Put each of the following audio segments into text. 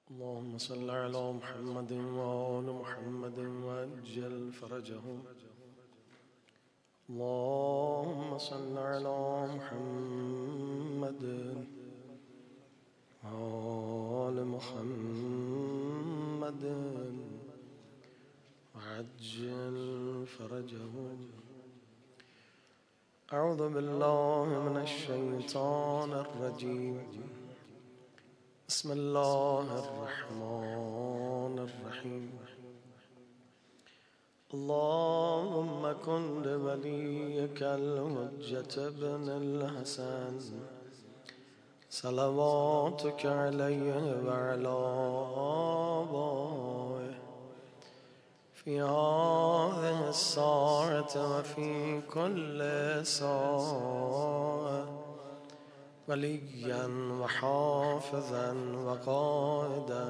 اللهم صل على محمد وآل محمد وعجل فرجهم. اللهم صل على محمد وآل محمد وعجل فرجهم. أعوذ بالله من الشيطان الرجيم. بسم الله الرحمن الرحيم. اللهم كن لوليك الحجة ابن الحسن صلواتك عليه وعلى آبائه في هذه الساعة وفي كل ساعة وليا وحافظا وقائدا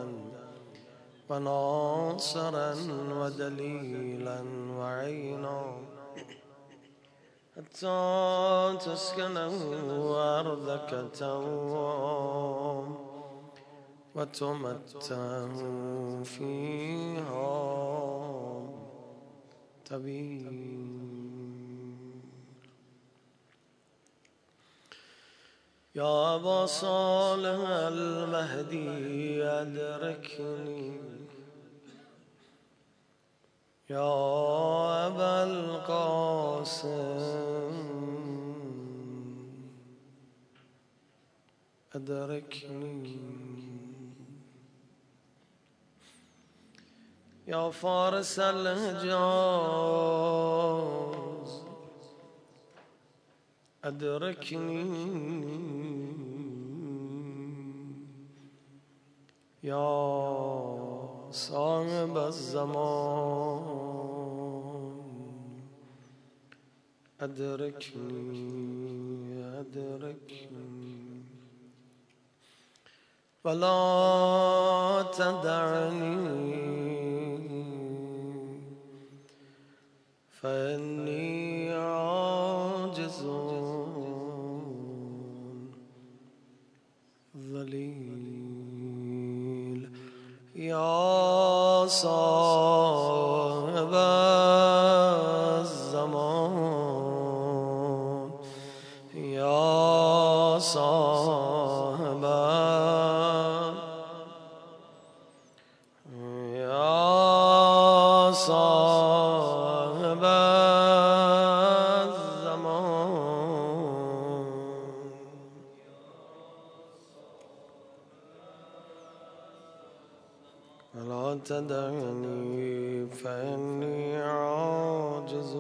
وناصرا ودليلا وعينا حتى تسكنه أرضك توام وتمتعه فيها طويلا. يا أبا صالح المهدي أدركني، يا أبا القاسم أدركني، يا فارس الحجاز أدركني، يا صاحب الزمان أدركني أدركني ولا تدعني فإني عاجز ذليل. يا صاحب الزمان، يا صاحب يا صاحب الزمان، ولا تدعني فإني عاجز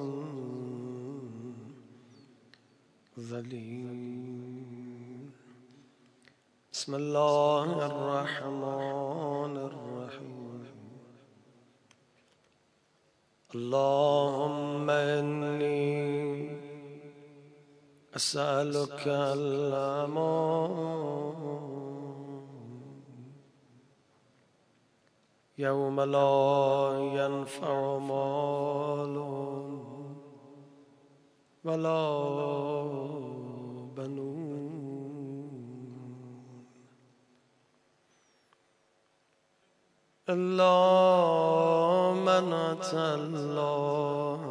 ذليل. بسم الله الرحمن الرحيم. اللهم إني أسألك الأمان يوم لا ينفع مال ولا بنون إلا من أتى الله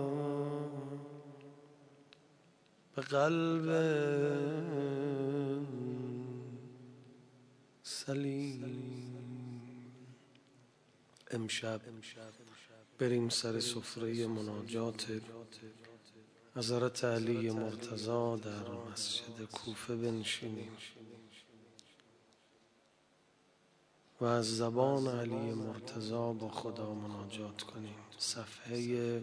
بقلب سلیم. امشب بریم سر سفره مناجات حضرت علی مرتضی در مسجد کوفه بنشینیم و از زبان علی مرتضی با خدا مناجات کنیم. صفحه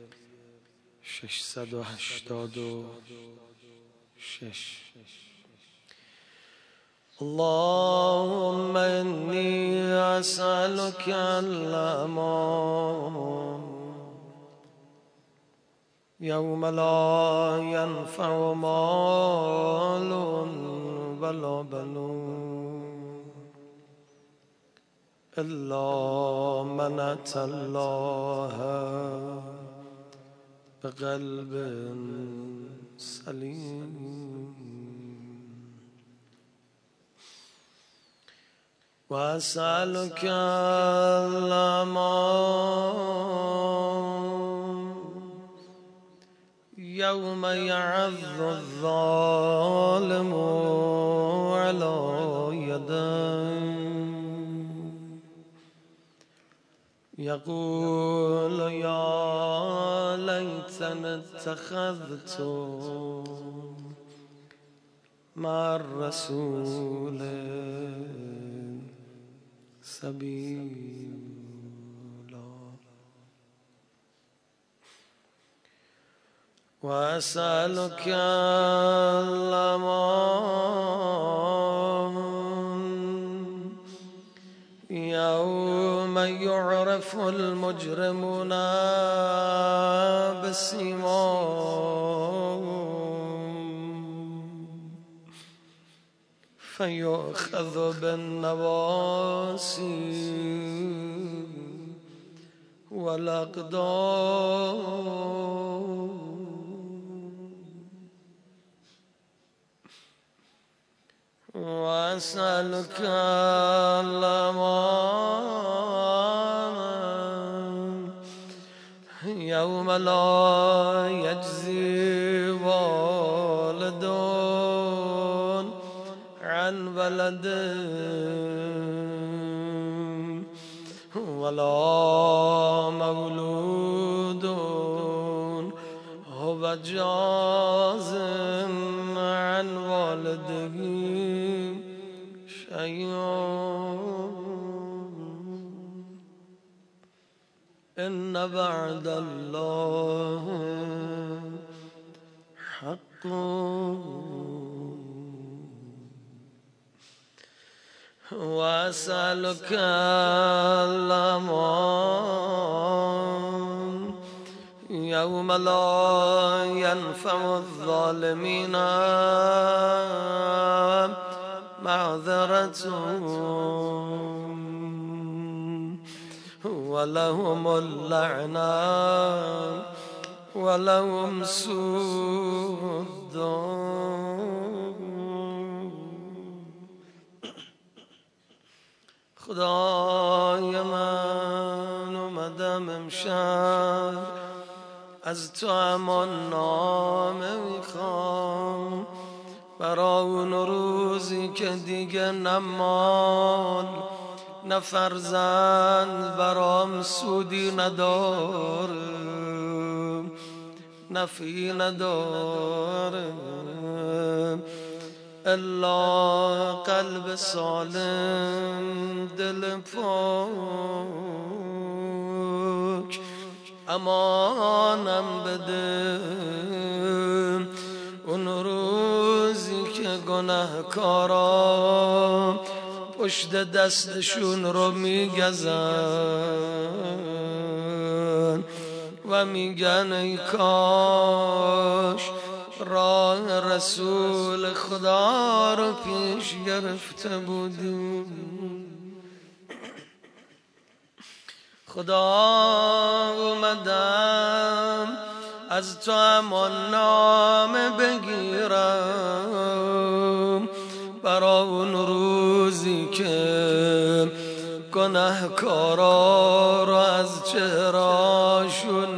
686. اللهم إني أسألك الأمان يوم لا ينفع مال ولا بنون إلا من أتى الله بقلب سليم. وأسألك الأمان يوم يعض الظالم على يديه يقول يا ليتني اتخذت مع الرسول سبيلا. وأسألك الأمان يوم يعرف المجرمون بسيماهم فيؤخذ بالنواصي والأقدام. وأسألك الأمان يوم لا يجزي والد عن ولده ولا مولود هو جاز عن والده شيئا. إن بعد الله حق. وأسألك الأمان يوم لا ينفع الظالمين معذرتهم ولهم اللعنة ولهم سوء الدار. خدای من اومدم امشب از تو امان نامه میخوام برای اون روزی که دیگه نه مال نه فرزند برام سودی نداره نفعی نداره الا قلب سالم دل پاک امانم بده. اون روزی که گناهکارا پشت دستشون رو میگزن و میگن ای کاش راه رسول خدا رو پیش گرفته بودیم. خدا اومدم از تو امان نامه بگیرم برای اون روزی که گناهکارا رو از چهرهاشون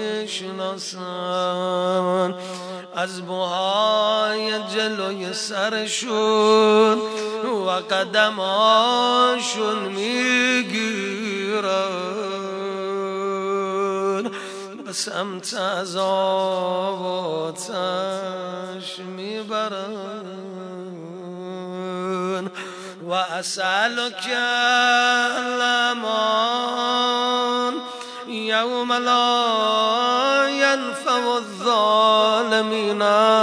میشناسن از موهای جلوی سرشون و قدماشون میگیرن به سمت عذاب و آتش میبرن. و اسألک الامان یوم لا ینفع الظالمین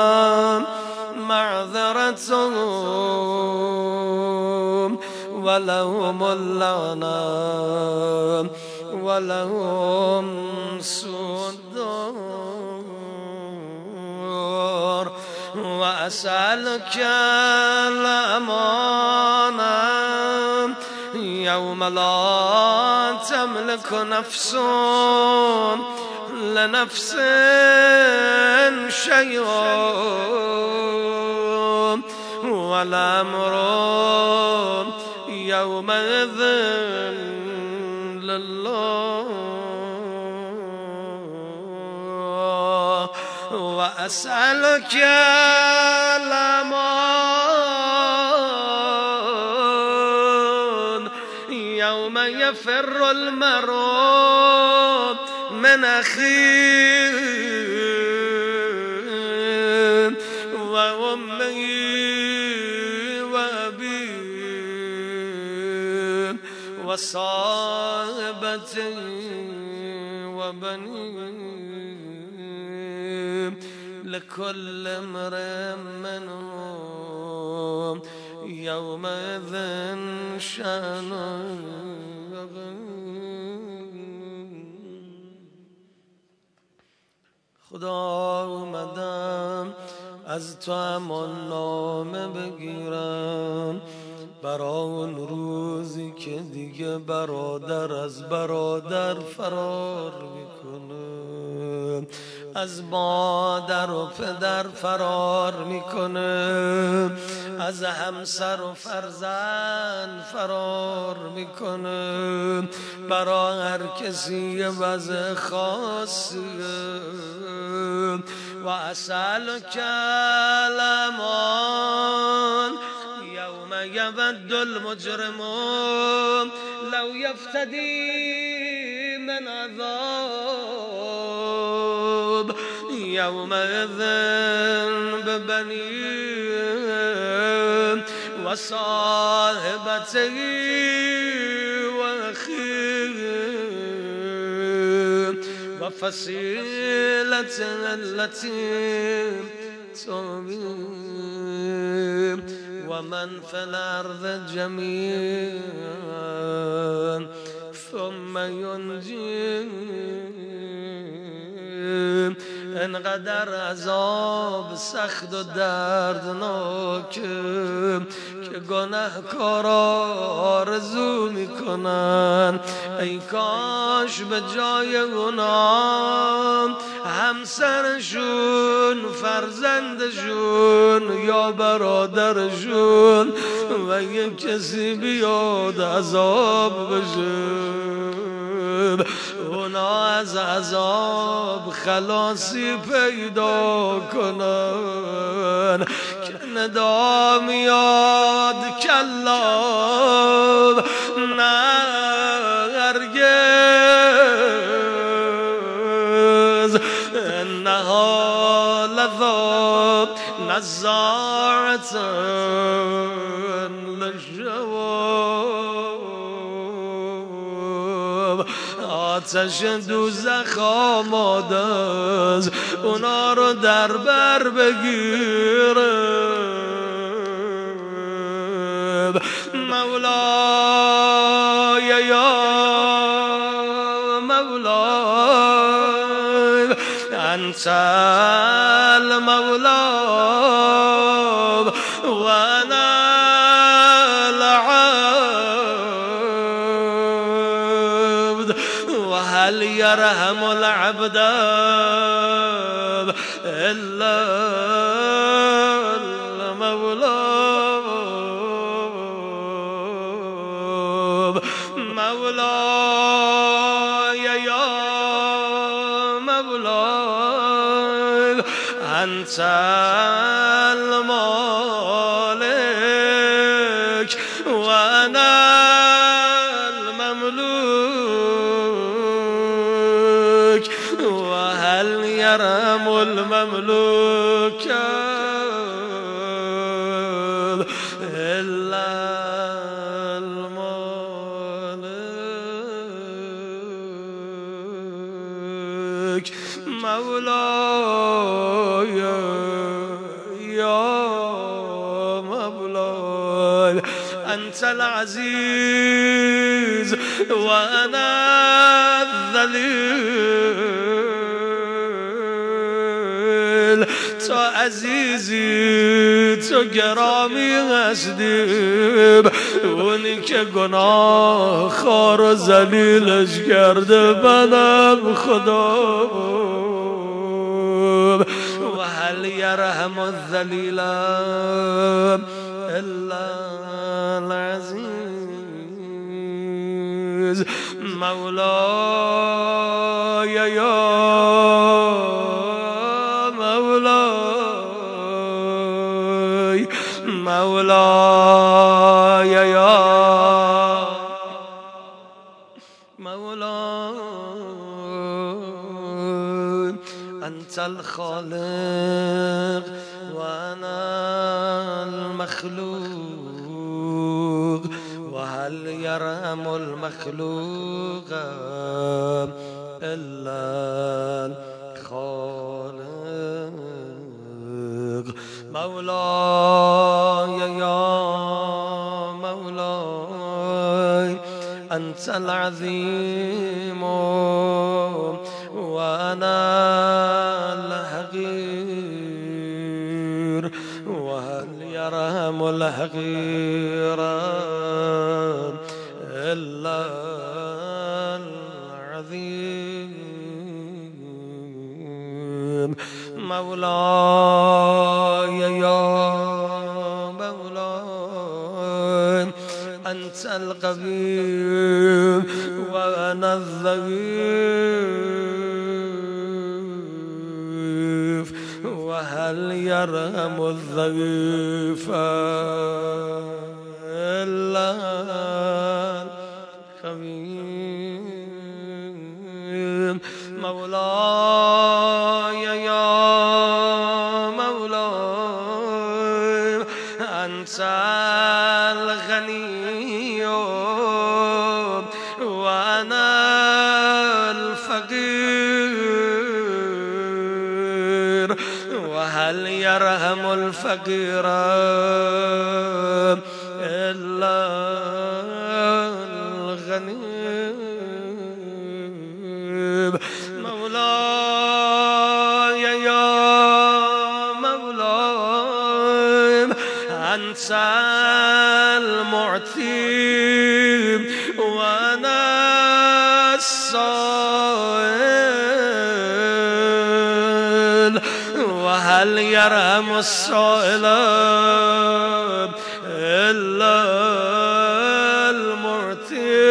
معذرتهم ولهم اللعنة ولهم سوء الدار. وأسألك الأمان يوم لا تملك نفس لنفس شيئا ولا أمر يومئذ لله وأسألك الأمان يوم يفر المرء من أخيه وأمه وأبيه وصاحبته وبنيه لكل امرئ منهم يومئذ شأن خدا اومدم از تو امان نامه بگیرم برای اون روزی که دیگه برادر از برادر فرار میکنه، از مادر و پدر فرار میکنه، از همسر و فرزند فرار میکنه. برای هر کسی یه وضع خاصیه. و اسألک الامان یوم یود المجرم لو یفتدی من عذاب یومئذ ببنیه و صاحبته و اخیه و فصیلته التي تؤویه و من فی الارض جمیعا ثم ینجیه. انقدر عذاب سخت و دردناک که گناهکارا آرزو میکنن ای کاش به جای اونا همسرشون، فرزندشون یا برادرشون و یک کسی بیاد عذاب بشه، اونا از عذاب خلاصی پیدا کنن. که ندا میاد کلا نه هرگز، انها لظا نزاعة للشوا، آتش دوزخ آماده است اونا رو در بر بگیره. مولای یا مولای انت المولا و انا العبد و هل يرحم العبد الا المولا. مولاي يا مولاي أنت المالك وأنا المملوك وهل يرحم المملوك إلا مولاي يا مولاي أنت العزيز وأنا الذليل. تو عزیزی، تو گرامی هستی، اونی که گناه خار و ذلیلش کرده منم خدا. و هل یرحم الذلیل الا العزیز. مولاي يا مولاي مولاي يا مولاي أنت الخالق وأنا المخلوق وهل يرحم المخلوق إلا الخالق مولاي يا مولاي أنت العظيم وأنا الحقير وهل يرحم الحقير إلا العظيم مولاي يا مولاي أنت القوي وأنا الضعيف وهل يرحم الضعيف إلا الخبير مولاي يا مولاي أنت الغني وأنا الفقير وهل يرحم الفقير إلا الغني مولاي يا مولاي أنت المعطي وأنا السائل وهل يرحم السائل إلا المعطي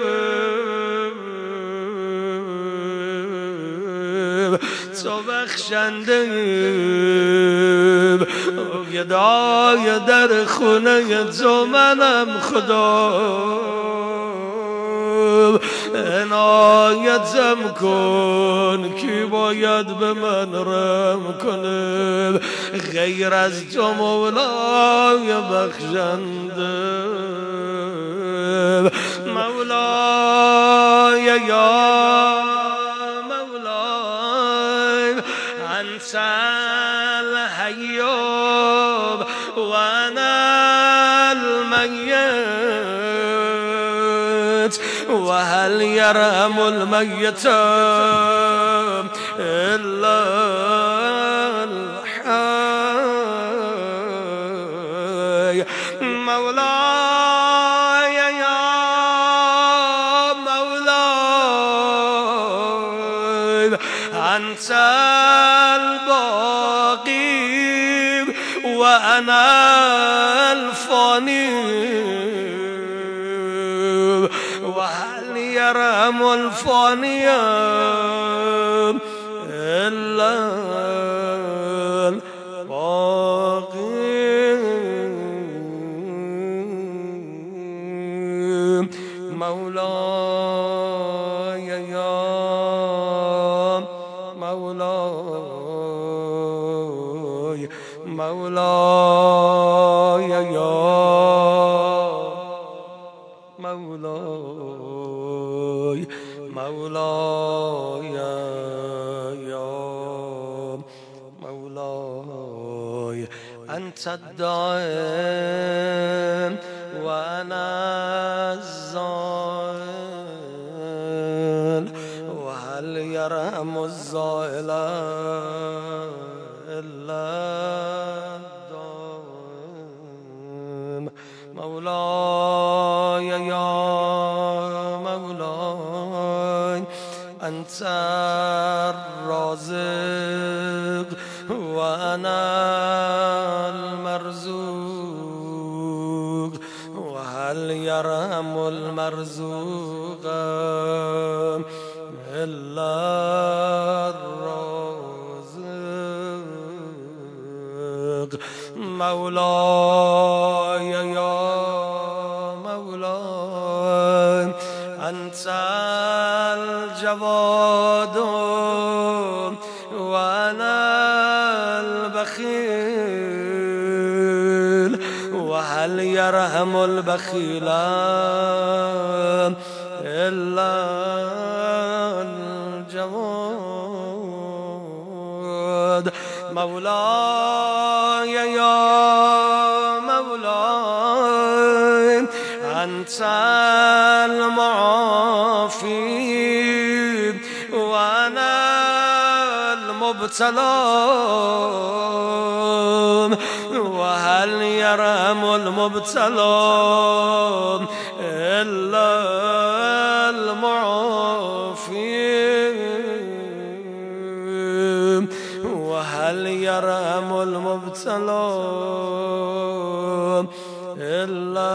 تو بخشنده گدای در خونه تو منم خدا عنایتم کن کی باید به من رحم کنه غیر از تو مولای بخشنده مولای یا مولای انت الحی وانا الميت وهل يرحم الميت إلا الحي مولاي يا مولاي أنت الباقي وأنا الفاني وهل يرحم الفاني إلا الباقي مولاي يا مولاي مولاي يا مولاي مولاي يا مولاي أنت الدائم وأنا الزائل وهل يرحم الزائل إلا الدائم مولاي يا مولاي أنت الرازق وأنا المرزوق وهل يرحم المرزوق إلا الرازق مولاي يا مولاي أنت الجواد وأنا البخيل وهل يرحم البخيل إلا الجواد مولاي يا مولاي أنت المعافي وأنا المبتلى وهل يرحم المبتلى إلا المعافي وهل يرحم المبتلى إلا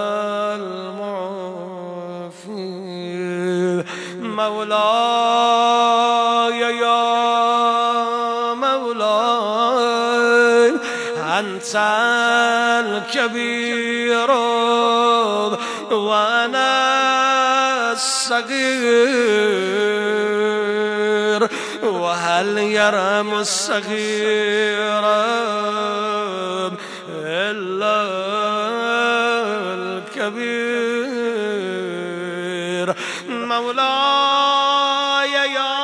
المعافي مولاي يا مولاي أنت الكبير وأنا الصغير وهل يرحم الصغير إلا الكبير مولاي يا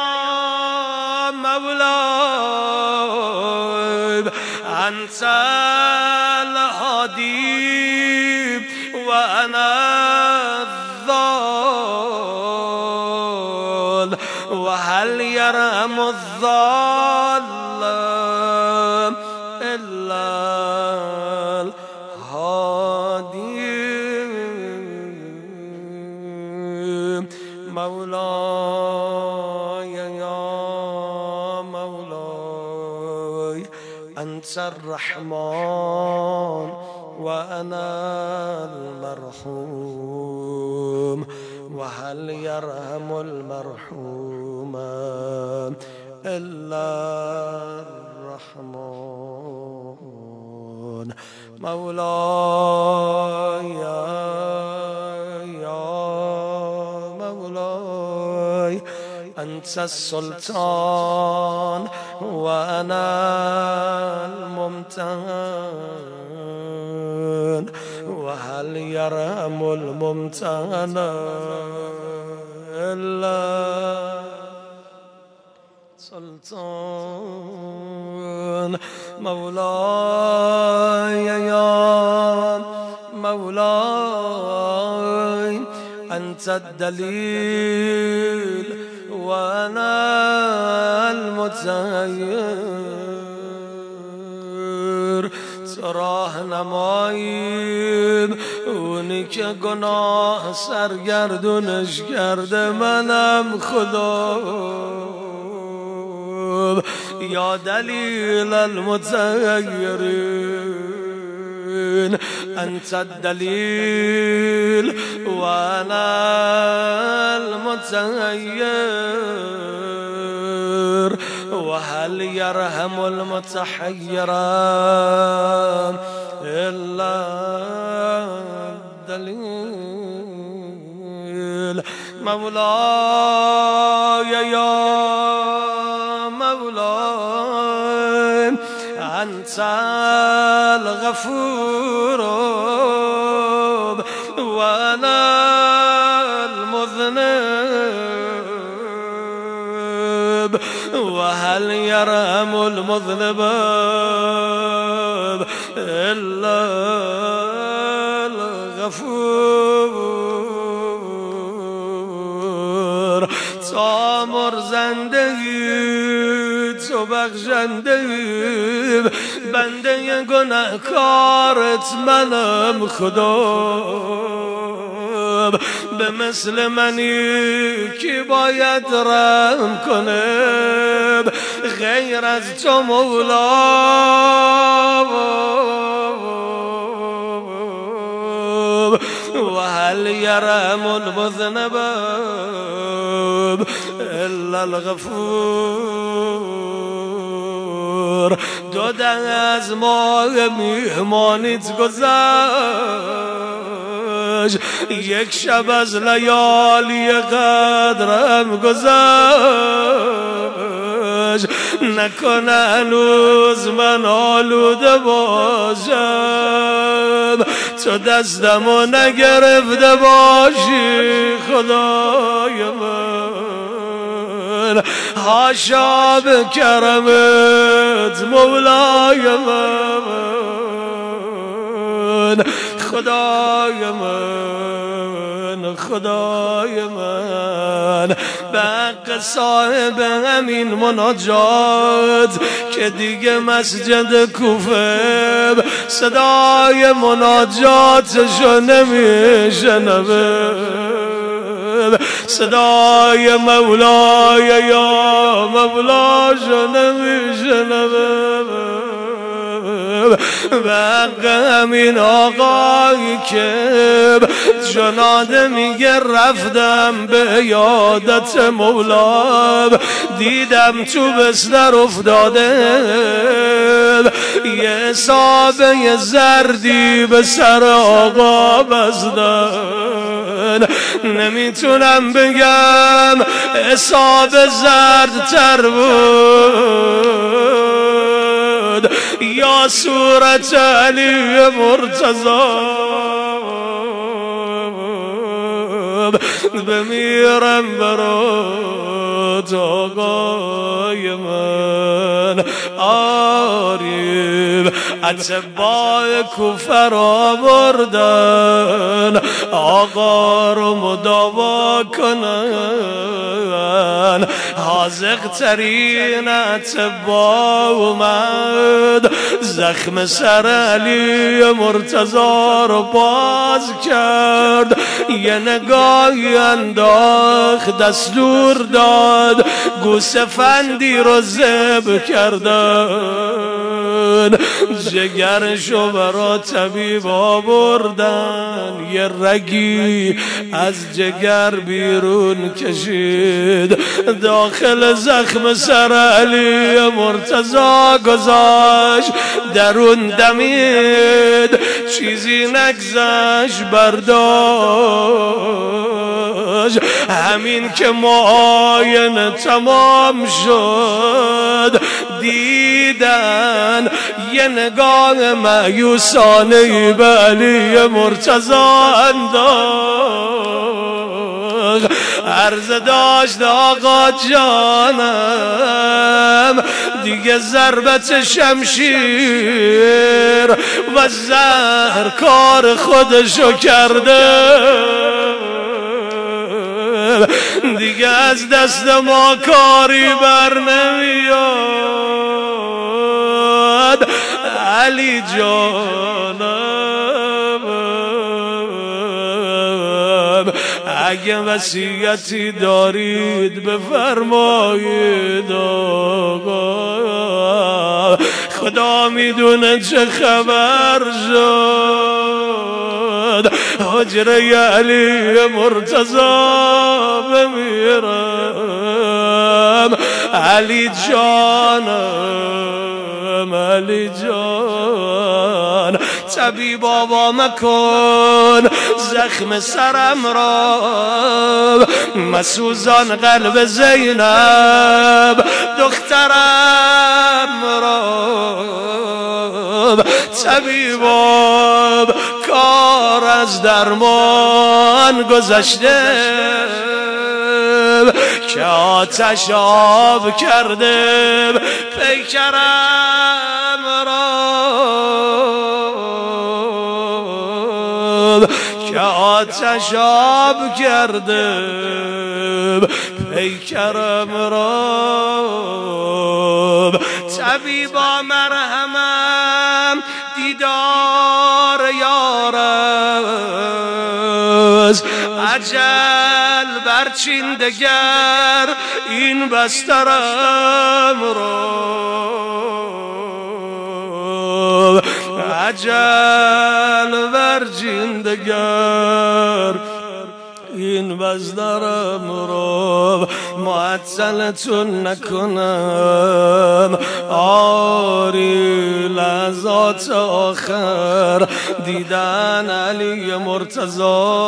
مولاي أنت الهادي وأنا الضال وهل يرحم الضال إلا الهادي مولاي يا مولاي أنت الرحمن وأنا المرحوم وهل يرحم المرحوم إلا الرحمن مولاي يا مولاي أنت السلطان وأنا الممتهن وهل يرحم الممتهن إلا سلطان مولاي يا مولاي أنت الدليل وأنا المتغير راهنمایی اونی که گناه سرگردونش کرده منم خدا یا دلیل المتغیرین انت الدلیل وانا المتغیر وهل يرحم المتحير إلا الدليل مولاي يا مولاي أنت الغفور وأنا المذنب وهل يرحم المذنب إلا الغفور تامر زندگی تو بخشندگی بنده گناهکارت منم خدا به مثل منی کی باید رحم کنه غیر از تو مولا و هل يرحم المذنب الا الغفور. دو از ماه میهمانیت گذشت، یک شب از لیالی قدرم گذشت، نکنه هنوز من آلوده باشم تو دستمو نگرفته باشی خدای من. حاشا به کرمت مولای من، خدای من، خدای من. به حق صاحب همین مناجات که دیگه مسجد کوفه صدای مناجاتشو نمیشنوه، صدای مولای یا مولاشو نمیشنوه. به حق همین آقایی که جناده میگه رفتم به یادت مولا، دیدم تو بستر افتاده یه حسابه زردی به سر آقا بزدن. نمیتونم بگم حساب زرد تر بود یا صورت علی مرتضی. بمیرم برات آقای من. آریب اتباع کوفه را بردن آقا رو مداوا کنن. حاذق ترین اتباع اومد، زخم سر علی مرتضی رو باز کرد، یه نگاهی انداخت، دستور داد گوسفندی رو ذبح کردن، جگرشو برا طبیب آوردن، یه رگی از جگر بیرون کشید، داخل زخم سر علی مرتضی گذاشت، درون دمید، چیزی نگذشت، برداشت. همین که معاینه تمام شد دیدن یه نگاه مایوسانه به علی مرتضی انداخت. عرض داشت آقا جانم دیگه ضربت شمشیر و زهر کار خودشو کرده، دیگه از دست ما کاری بر نمیاد. علی جانم اگه وصیتی دارید بفرمایید آقا، خدا میدونه چه خبر شد. حجره علی مرتضی بمیرم. علی جانم، علی جان، طبیب آوا مکن زخم سرم را، مسوزان قلب زینب دخترم را. طبیب آب کار از درمان گذشته که آتش آب کرده پیکرم را، که آتش آب کرده پیکرم را. طبیبا مرحمم دیدار یارست، اجل برچین دگر این بسترم را. عجل ورجیندگر این بزدارم رو معطلتون نکنم آری لحظات آخر دیدن علی مرتضی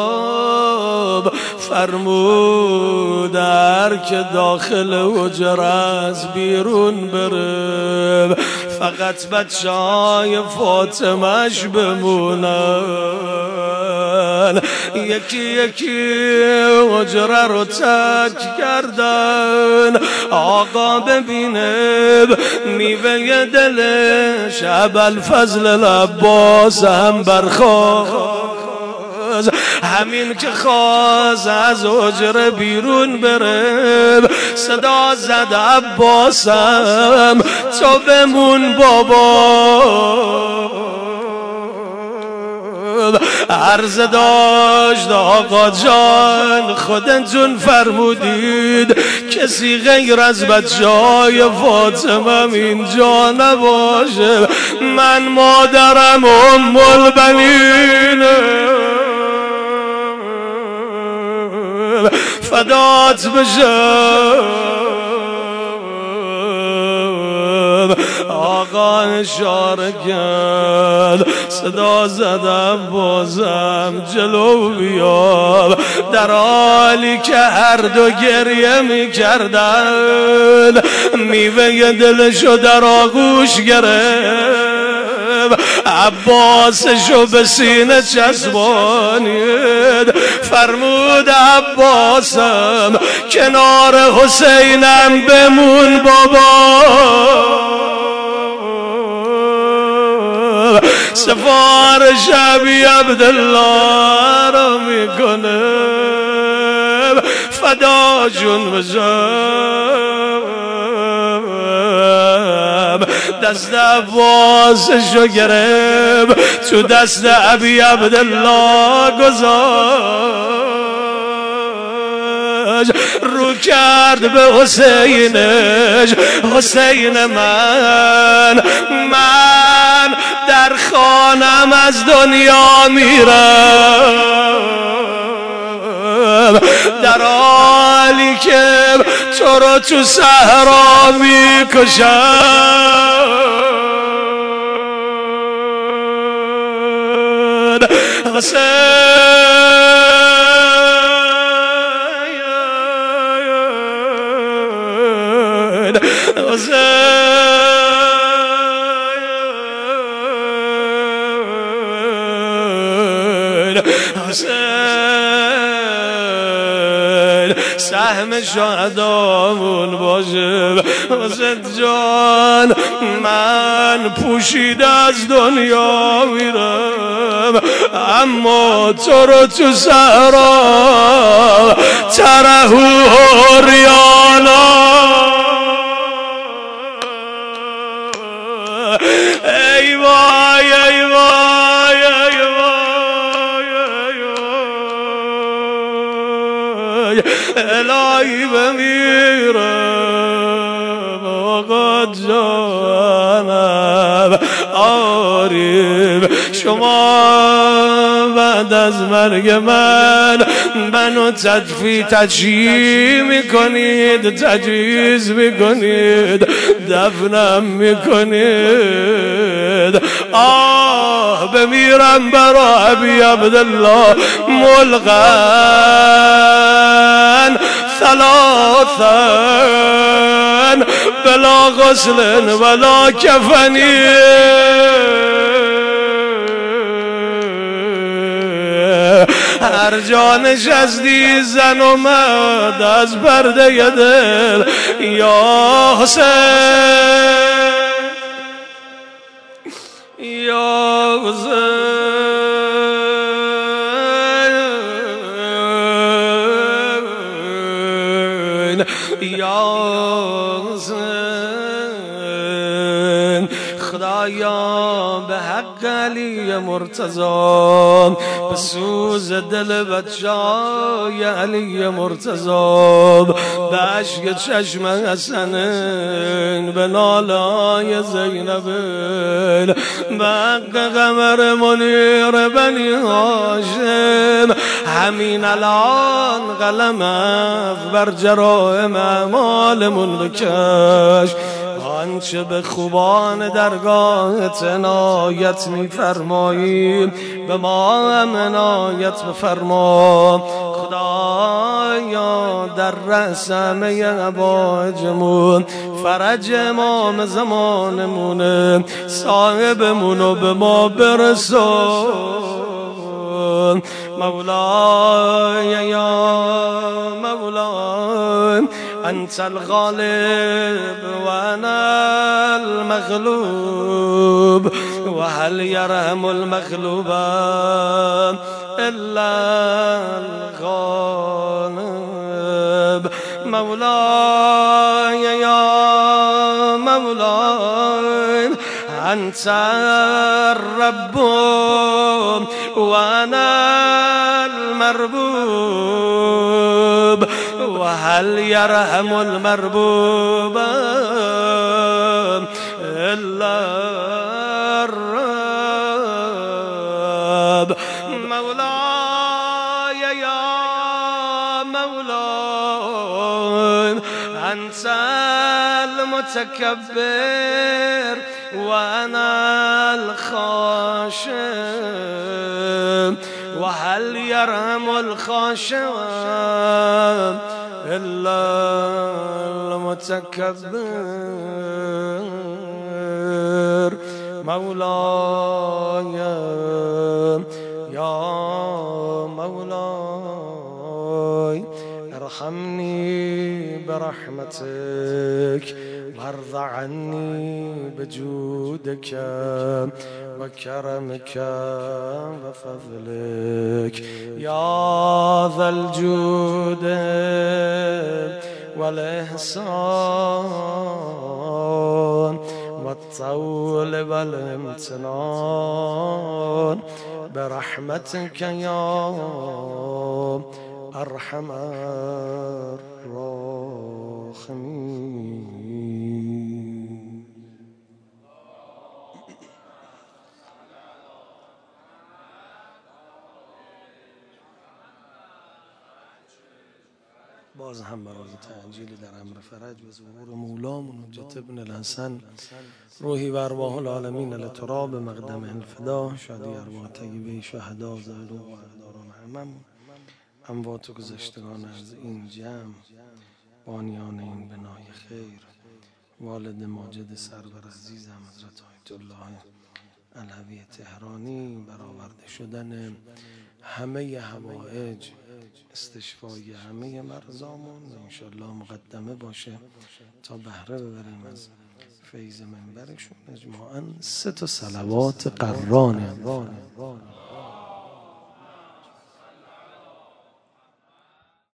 فرمود هر که داخل حجره از بیرون بره فقط بچه‌های فاطمه‌اش بمونن یکی یکی حجره رو ترک کردن آقا ببینه میوه دلش ابوالفضل العباس هم برخاست همین که خواست از حجره بیرون بره صدا زد عباسم تو بمون بابا عرض داشت آقا جان خودتون فرمودید کسی غیر از بچه‌های فاطمه اینجا نباشه من مادرم ام البنین فدات بشم آقا اشاره کرد صدا زدم بازم جلو بیام در حالی که هر دو گریه می کردن میوه دلشو در آغوش گرفت عباسشو به سینه چسبانید فرمود عباسم کنار حسینم بمون بابا سفارش ابی عبدالله را میکنه فدا جون بزم دست عباسشو گرفت تو دست ابی عبدالله گذاشت رو کرد به حسینش حسین من در خانم از دنیا میرم در حالی که تو رو تو صحرا میکشن سهم شهدامون باشه حسین جان من پوشیده از دنیا میرم اما تو رو تو صحرا ترهو ریانا ای وای ای وای ای وای الهی بمیرم آقا جانم آریب شما بعد از مرگ منو تجهیز میکنید تجهیز میکنید دفنم میکنید آه بمیرم برا ابی عبدالله ملغن ثلاثا بلا غسل ولا کفنی هر جا نشستی زن و مرد از پرده دل یا حسین یا حسین یا حسین خدایا به حق حق علی مرتضی، به سوز دل بچه‌های علی مرتضی، به اشک چشم حسنین، به ناله‌های زینب، به حق قمر منیر بنی هاشم، همین الان قلم بر جرائم اعمالمون بکش. آنچه به خوبان درگاهت عنایت می‌فرمایی به ما هم عنایت بفرما. خدایا در رأس همه حوائجمون فرج امام زمانمونه، صاحبمونو به ما برسون. مولای یا مولای انت الغالب و انا المغلوب و هل یرحم المغلوب الا الغالب. مولاي يا مولاي أنت الرب وأنا المربوب وهل يرحم المربوب إلا الرب. مولاي يا مولاي أنت المتكبر وأنا الخاشع وهل يرحم الخاشع إلا المتكبر. مولاي يا مولاي ارحمني برحمتك وارض عني بجودك وكرمك وفضلك يا ذا الجود والإحسان والطول والامتنان برحمتك يا أرحم الراحمين. باز هم برای تعجیل در امر فرج و ظهور مولامون حجت ابن الحسن روحی و ارواح العالمین لتراب مقدم الفدا، شادی ارواح طیبه شهدا زهدو و اقداران هممون، اموات و گذشتگان از این جمع، بانیان این بنای خیر، والد ماجد سرور عزیزم حضرت آیت الله علوی تهرانی، برآورده شدن همه حوائج، استشفای همه مرضامون انشالله مقدمه باشه تا بهره ببریم از فیض منبرشون. اجماعاً 3 صلوات قرانه